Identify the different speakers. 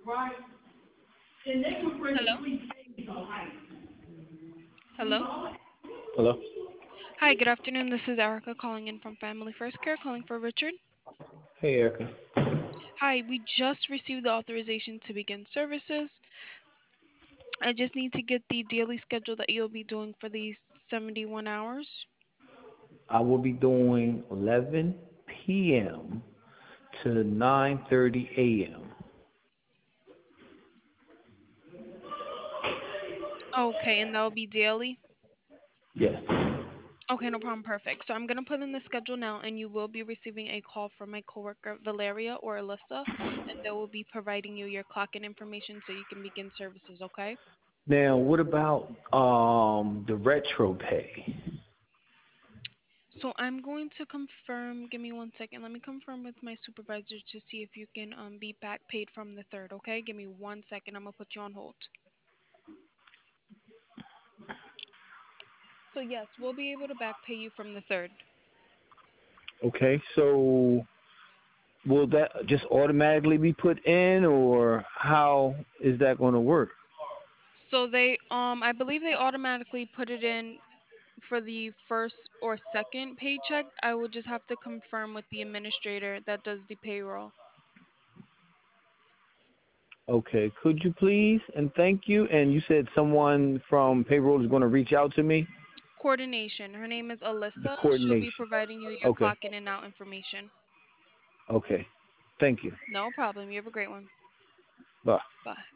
Speaker 1: Hello? Hello?
Speaker 2: Hello?
Speaker 1: Hi, good afternoon. This is Erica calling in from Family First Care, calling for Richard.
Speaker 2: Hey, Erica.
Speaker 1: Hi, we just received the authorization to begin services. I just need to get the daily schedule that you'll be doing for these 71 hours.
Speaker 2: I will be doing 11 p.m. to 9:30 a.m.
Speaker 1: Okay, and that'll be daily?
Speaker 2: Yes.
Speaker 1: Okay, no problem. Perfect. So I'm going to put in the schedule now, and you will be receiving a call from my coworker, Valeria or Alyssa, and they will be providing you your clock in information so you can begin services, okay?
Speaker 2: Now, what about the retro pay?
Speaker 1: So I'm going to confirm. Give me one second. Let me confirm with my supervisor to see if you can be back paid from the third. Okay, give me one second. I'm gonna put you on hold. So yes, we'll be able to back pay you from the third.
Speaker 2: Okay, so will that just automatically be put in, or how is that going to work?
Speaker 1: So they I believe they automatically put it in for the first or second paycheck. I will just have to confirm with the administrator that does the payroll.
Speaker 2: Okay, could you please? And thank you. And you said someone from payroll is going to reach out to me?
Speaker 1: Coordination. Her name is
Speaker 2: The
Speaker 1: Alyssa. She'll be
Speaker 2: coordination.
Speaker 1: providing you your
Speaker 2: Okay,
Speaker 1: clock in and out information.
Speaker 2: okay. Thank you.
Speaker 1: No problem. You have a great one.
Speaker 2: Bye.
Speaker 1: Bye.